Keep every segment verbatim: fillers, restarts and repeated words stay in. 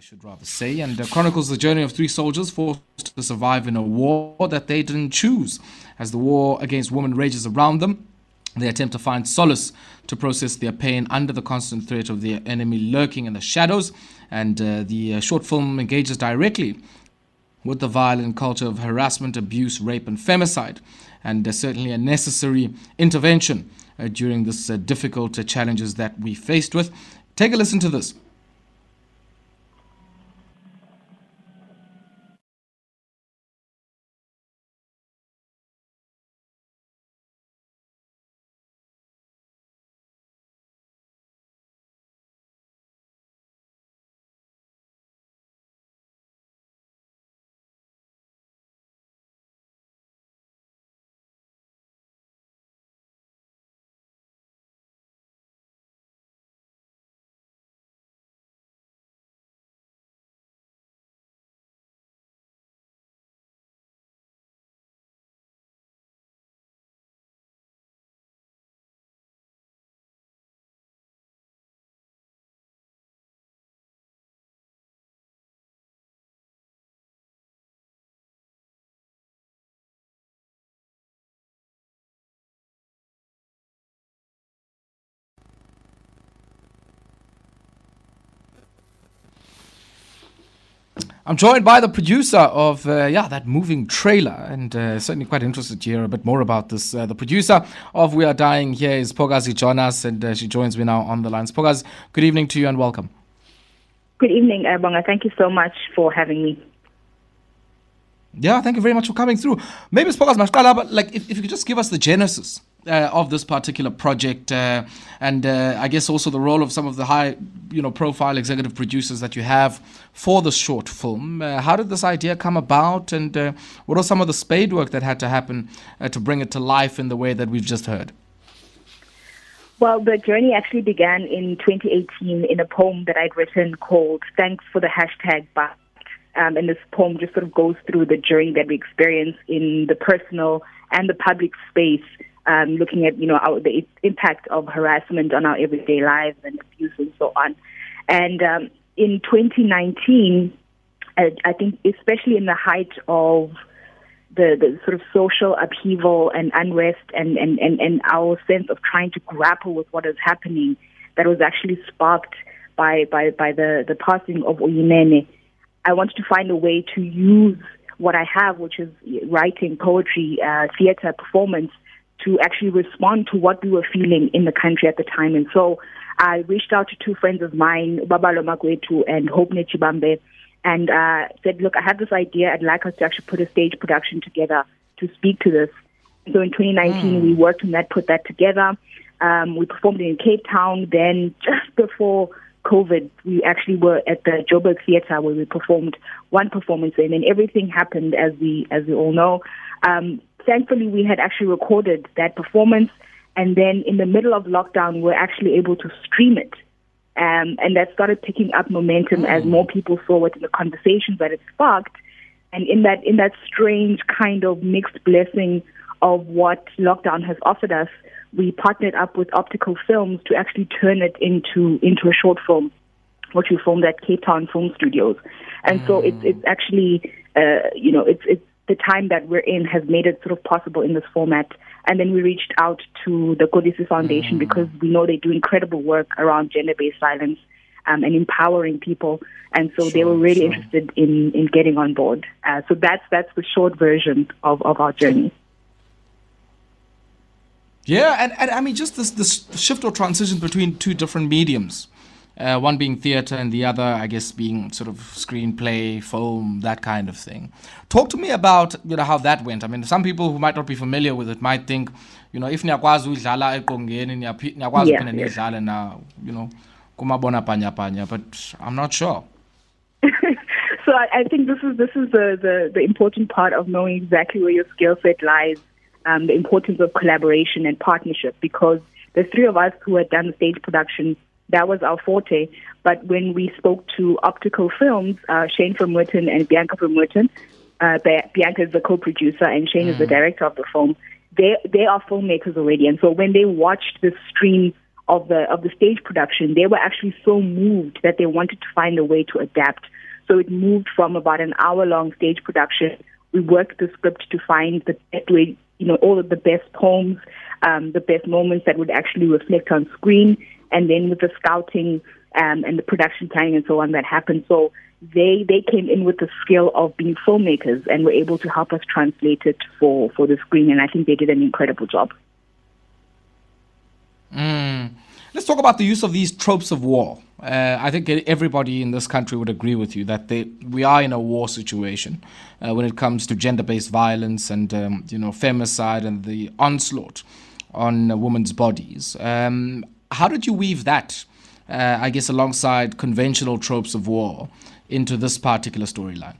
should rather say, and uh, chronicles the journey of three soldiers forced to survive in a war that they didn't choose. As the war against women rages around them, they attempt to find solace to process their pain under the constant threat of their enemy lurking in the shadows. And uh, the uh, short film engages directly with the violent culture of harassment, abuse, rape, and femicide, and uh, certainly a necessary intervention uh, during this uh, difficult uh, challenges that we faced with. Take a listen to this. I'm joined by the producer of uh, yeah that moving trailer, and uh, certainly quite interested to hear a bit more about this. Uh, the producer of We Are Dying here is Spokazi Jonas, and uh, she joins me now on the line. Spokazi, good evening to you and welcome. Good evening, Bonga. Thank you so much for having me. Yeah, thank you very much for coming through. Maybe Spokazi Mashkala, but like if, if you could just give us the genesis Uh, of this particular project, uh, and uh, I guess also the role of some of the high, you know, profile executive producers that you have for this short film. Uh, how did this idea come about, and uh, what are some of the spade work that had to happen uh, to bring it to life in the way that we've just heard? Well, the journey actually began in twenty eighteen in a poem that I'd written called "Thanks for the Hashtag But." Um, and this poem just sort of goes through the journey that we experience in the personal and the public space. Um, looking at, you know, our, the impact of harassment on our everyday lives and abuse and so on. And um, in twenty nineteen, I, I think especially in the height of the, the sort of social upheaval and unrest and, and, and, and our sense of trying to grapple with what is happening, that was actually sparked by, by, by the, the passing of Uyinene. I wanted to find a way to use what I have, which is writing, poetry, uh, theater, performance, to actually respond to what we were feeling in the country at the time. And so I reached out to two friends of mine, Babalo Magwetu and Hope Nechibambe, and uh, said, look, I have this idea. I'd like us to actually put a stage production together to speak to this. So in twenty nineteen, mm. we worked on that, put that together. Um, we performed it in Cape Town. Then just before COVID, we actually were at the Joburg Theatre where we performed one performance, and then everything happened as we, as we all know. Um, Thankfully, we had actually recorded that performance, and then in the middle of lockdown, we were actually able to stream it. Um, and that started picking up momentum mm. as more people saw it in the conversations that it sparked. And in that in that strange kind of mixed blessing of what lockdown has offered us, we partnered up with Optical Films to actually turn it into into a short film, which we filmed at Cape Town Film Studios. And mm. so it's it's actually, uh, you know, it's it's the time that we're in has made it sort of possible in this format. And then we reached out to the Kodisi Foundation mm. because we know they do incredible work around gender-based violence um, and empowering people. And so sure, they were really sure. interested in, in getting on board. Uh, so that's that's the short version of, of our journey. Yeah, and, and I mean, just this, this shift or transition between two different mediums. Uh, one being theatre and the other, I guess, being sort of screenplay, film, that kind of thing. Talk to me about, you know, how that went. I mean, some people who might not be familiar with it might think, you know, if niyakwazi udlala ekongeni, niyakwazi ukuphinda nidlale na, you know, kumabona panya panya, but I'm not sure. So I, I think this is this is the, the, the important part of knowing exactly where your skill set lies, um, the importance of collaboration and partnership, because the three of us who had done the stage production, that was our forte. But when we spoke to Optical Films, uh, Shane from Merton and Bianca from Merton, uh, Bianca is the co-producer and Shane mm. is the director of the film, they they are filmmakers already. And so when they watched the stream of the of the stage production, they were actually so moved that they wanted to find a way to adapt. So it moved from about an hour-long stage production. We worked the script to find the best way, you know, all of the best poems, um, the best moments that would actually reflect on screen, and then with the scouting um, and the production planning and so on that happened. So they they came in with the skill of being filmmakers and were able to help us translate it for, for the screen, and I think they did an incredible job. Mm. Let's talk about the use of these tropes of war. Uh, I think everybody in this country would agree with you that they, we are in a war situation uh, when it comes to gender-based violence and um, you know femicide and the onslaught on uh, women's bodies. Um, how did you weave that, uh, I guess, alongside conventional tropes of war into this particular storyline?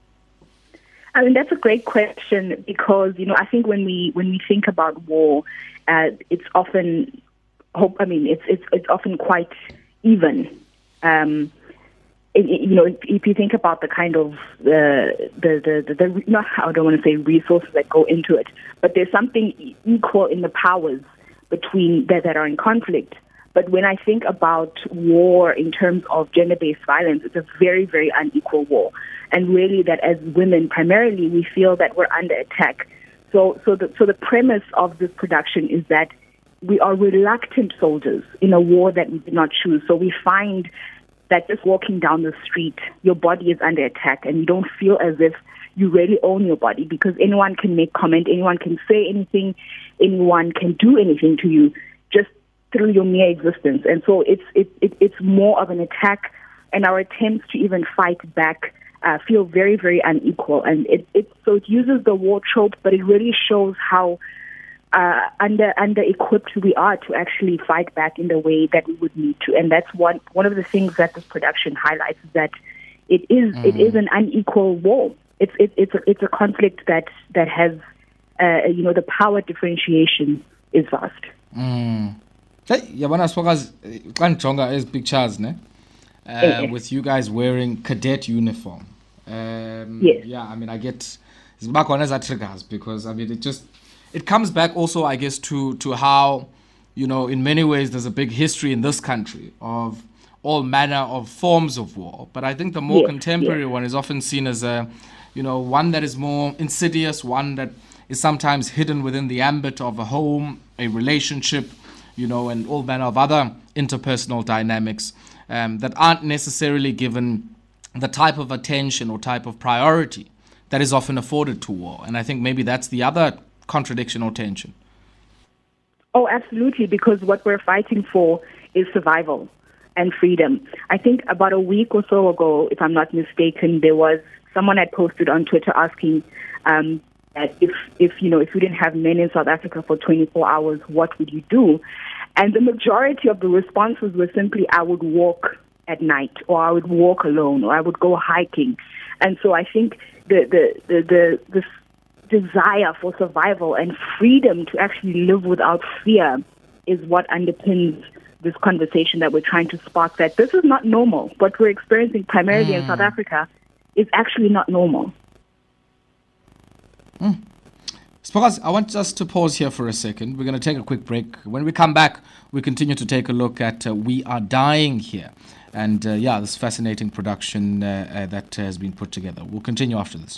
I mean, that's a great question because, you know, I think when we when we think about war, uh, it's often hope. I mean, it's it's it's often quite even. Um, it, it, you know, if, if you think about the kind of uh, the the the, the not I don't want to say resources that go into it, but there's something equal in the powers between that that are in conflict. But when I think about war in terms of gender-based violence, it's a very, very unequal war. And really that as women, primarily, we feel that we're under attack. So, so, the, so the premise of this production is that we are reluctant soldiers in a war that we did not choose. So we find that just walking down the street, your body is under attack and you don't feel as if you really own your body because anyone can make comment, anyone can say anything, anyone can do anything to you just through your mere existence. And so it's it, it, it's more of an attack, and our attempts to even fight back uh, feel very, very unequal. And it, it so it uses the war trope, but it really shows how uh, under under equipped we are to actually fight back in the way that we would need to. And that's one one of the things that this production highlights, is that it is mm. it is an unequal war. It's it, it's a, it's a conflict that that has uh, you know the power differentiation is vast. Mm. Hey, yabona Siphokazi, xa ndijonga ezi pictures ne uh, with you guys wearing cadet uniform. Um, yes. Yeah, I mean, I get zibakhona eza triggers because I mean it just it comes back also, I guess, to to how, you know, in many ways there's a big history in this country of all manner of forms of war. But I think the more yes, contemporary yes. one is often seen as a, you know, one that is more insidious, one that is sometimes hidden within the ambit of a home, a relationship, you know, and all manner of other interpersonal dynamics um, that aren't necessarily given the type of attention or type of priority that is often afforded to war. And I think maybe that's the other contradiction or tension. Oh, absolutely, because what we're fighting for is survival and freedom. I think about a week or so ago, if I'm not mistaken, there was someone had posted on Twitter asking um, that if, if you know, if you didn't have men in South Africa for twenty-four hours, what would you do? And the majority of the responses were simply, I would walk at night, or I would walk alone, or I would go hiking. And so I think the the the the, the desire for survival and freedom to actually live without fear is what underpins this conversation that we're trying to spark, that this is not normal. What we're experiencing primarily mm. in South Africa is actually not normal. Mm. Siphokazi, I want us to pause here for a second. We're going to take a quick break. When we come back, we continue to take a look at uh, We Are Dying Here. And uh, yeah, this fascinating production uh, uh, that has been put together. We'll continue after this.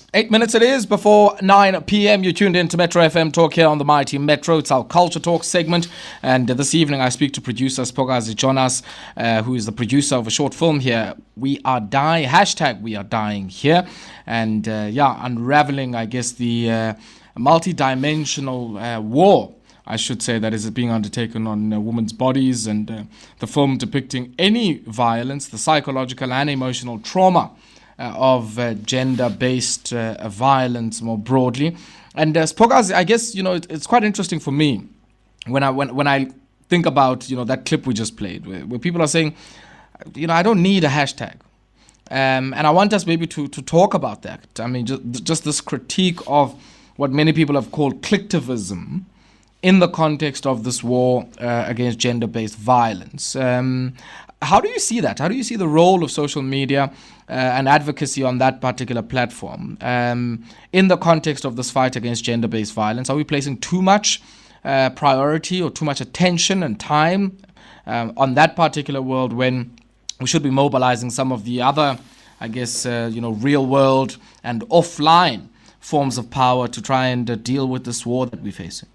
Eight minutes it is before nine p.m. You tuned in to Metro F M Talk here on the Mighty Metro. It's our Culture Talk segment. And uh, this evening I speak to producer Siphokazi Jonas, uh, who is the producer of a short film here. We are dying, hashtag we are dying here. And uh, yeah, unraveling, I guess, the uh, multi-dimensional uh, war, I should say, that is being undertaken on uh, women's bodies. And uh, the film depicting any violence, the psychological and emotional trauma Uh, of uh, gender-based uh, violence more broadly. And uh, Siphokazi, I guess, you know, it, it's quite interesting for me when I when, when I think about, you know, that clip we just played where, where people are saying, you know, I don't need a hashtag. Um, and I want us maybe to, to talk about that. I mean, just, just this critique of what many people have called clicktivism in the context of this war uh, against gender-based violence. Um, how do you see that? How do you see the role of social media uh, and advocacy on that particular platform um, in the context of this fight against gender-based violence? Are we placing too much uh, priority or too much attention and time um, on that particular world when we should be mobilizing some of the other, I guess, uh, you know, real-world and offline forms of power to try and uh, deal with this war that we're facing?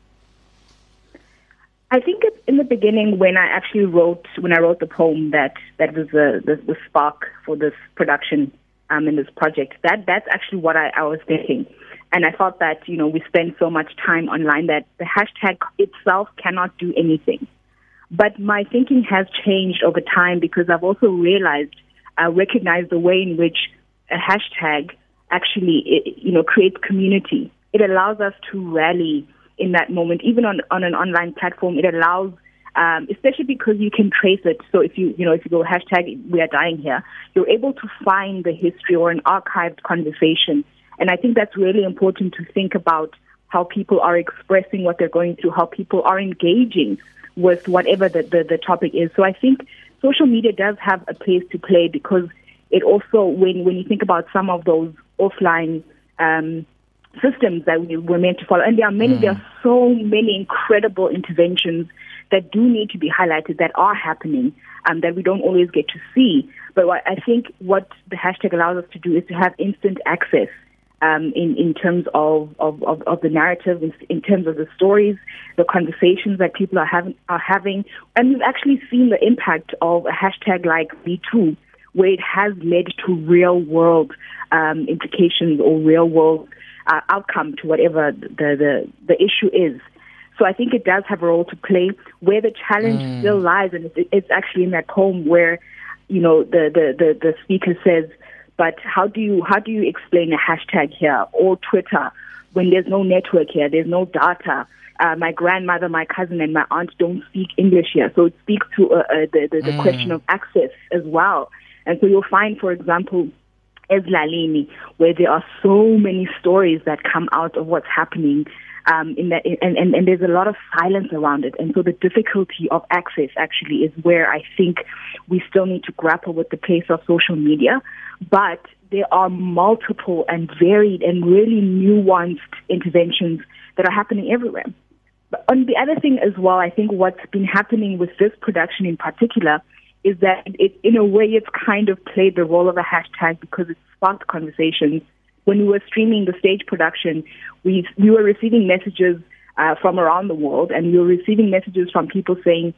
I think it's in the beginning when I actually wrote when I wrote the poem that that was the the, the spark for this production um, in this project. That that's actually what I, I was thinking, and I thought that you know we spend so much time online that the hashtag itself cannot do anything. But my thinking has changed over time because I've also realized, I uh, recognized the way in which a hashtag actually it, you know creates community. It allows us to rally in that moment, even on, on an online platform. It allows, um, especially because you can trace it. So if you, you know, if you go hashtag we are dying here, you're able to find the history or an archived conversation. And I think that's really important to think about how people are expressing what they're going through, how people are engaging with whatever the, the, the topic is. So I think social media does have a place to play because it also, when, when you think about some of those offline um systems that we were meant to follow. And there are many, mm. there are so many incredible interventions that do need to be highlighted that are happening um, that we don't always get to see. But what I think what the hashtag allows us to do is to have instant access um, in, in terms of, of, of, of the narrative, in, in terms of the stories, the conversations that people are having, are having. And we've actually seen the impact of a hashtag like Me Too, where it has led to real world um, implications or real world Uh, outcome to whatever the, the the issue is. So I think it does have a role to play. Where the challenge mm. still lies, and it's, it's actually in that poem where, you know, the, the, the, the speaker says, but how do you how do you explain a hashtag here or Twitter when there's no network here, there's no data? Uh, my grandmother, my cousin, and my aunt don't speak English here. So it speaks to uh, uh, the, the, the mm. question of access as well. And so you'll find, for example, Ezlalini, where there are so many stories that come out of what's happening, um, in that, and, and, and there's a lot of silence around it. And so the difficulty of access actually is where I think we still need to grapple with the place of social media. But there are multiple and varied and really nuanced interventions that are happening everywhere. But on the other thing as well, I think what's been happening with this production in particular is that it, in a way, it's kind of played the role of a hashtag because it sparked conversations. When we were streaming the stage production, we we were receiving messages uh, from around the world, and we were receiving messages from people saying,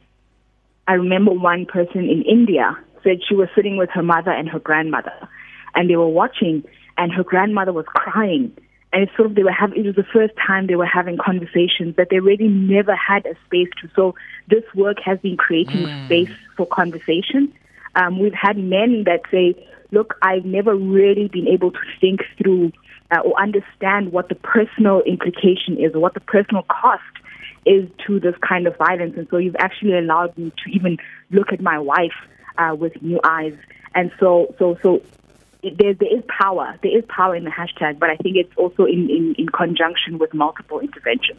I remember one person in India said she was sitting with her mother and her grandmother, and they were watching, and her grandmother was crying. And it's sort of, they were having, it was the first time they were having conversations that they really never had a space to. So this work has been creating mm. space for conversation. Um, we've had men that say, look, I've never really been able to think through uh, or understand what the personal implication is or what the personal cost is to this kind of violence. And so you've actually allowed me to even look at my wife uh, with new eyes. And so, so, so, There, there is power. There is power in the hashtag, but I think it's also in, in, in conjunction with multiple interventions.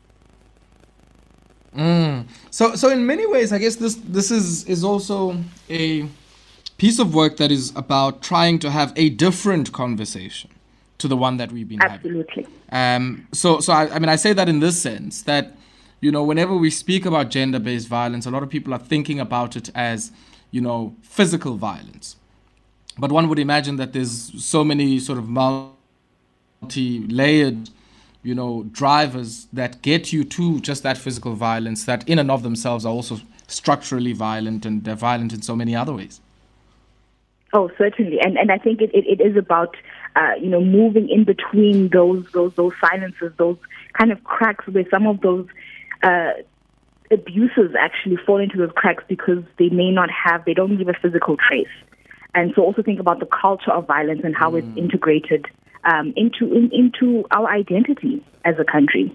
Mm. So, so in many ways, I guess this this is is also a piece of work that is about trying to have a different conversation to the one that we've been Absolutely. having. Um. So, so I, I mean, I say that in this sense that, you know, whenever we speak about gender-based violence, a lot of people are thinking about it as, you know, physical violence. But one would imagine that there's so many sort of multi-layered, you know, drivers that get you to just that physical violence that in and of themselves are also structurally violent, and they're violent in so many other ways. Oh, certainly. And and I think it, it, it is about, uh, you know, moving in between those, those, those silences, those kind of cracks where some of those uh, abuses actually fall into those cracks because they may not have, they don't leave a physical trace. And so also think about the culture of violence and how mm. it's integrated um, into in, into our identity as a country.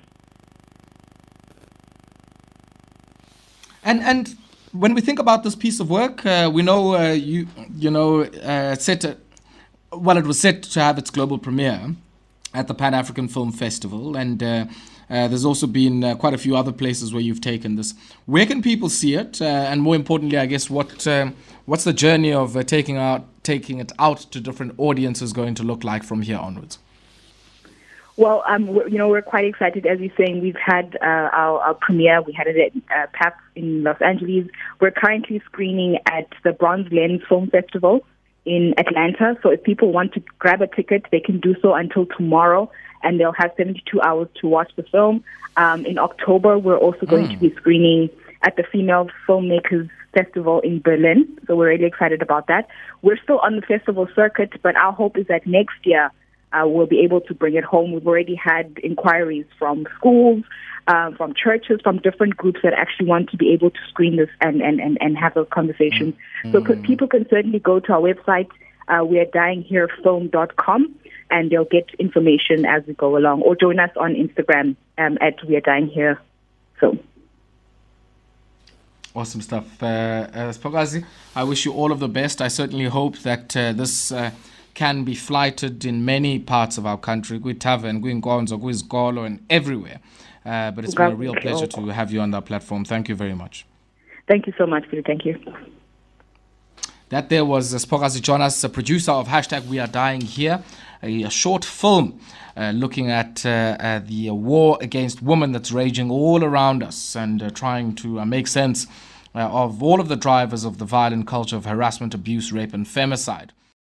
And and when we think about this piece of work, uh, we know uh, you you know uh, set to, well, it was set to have its global premiere at the Pan African Film Festival, and uh, uh, there's also been uh, quite a few other places where you've taken this. Where can people see it? Uh, and more importantly, I guess what um, what's the journey of uh, taking out taking it out to different audiences going to look like from here onwards? Well, um, you know, we're quite excited. As you're saying, we've had uh, our, our premiere. We had it at uh, P A F in Los Angeles. We're currently screening at the Bronze Lens Film Festival in Atlanta. So if people want to grab a ticket, they can do so until tomorrow, and they'll have seventy-two hours to watch the film. Um, in October, we're also going mm. to be screening at the Female Filmmakers Festival in Berlin. So we're really excited about that. We're still on the festival circuit, but our hope is that next year, Uh, we'll be able to bring it home. We've already had inquiries from schools, uh, from churches, from different groups that actually want to be able to screen this and, and, and, and have those conversations. Mm. So c- people can certainly go to our website, uh, we are dying here film dot com, and they'll get information as we go along, or join us on Instagram um, at We Are Dying Here Film. Awesome stuff. Uh, uh, Siphokazi, I wish you all of the best. I certainly hope that uh, this... Uh, can be flighted in many parts of our country, Tavern, Nkonzo, Izikolo, and everywhere. Uh, but it's been a real pleasure to have you on that platform. Thank you very much. Thank you so much, Peter. Thank you. That there was uh, Siphokazi Jonas, a producer of Hashtag We Are Dying Here, a, a short film uh, looking at uh, uh, the uh, war against women that's raging all around us, and uh, trying to uh, make sense uh, of all of the drivers of the violent culture of harassment, abuse, rape, and femicide.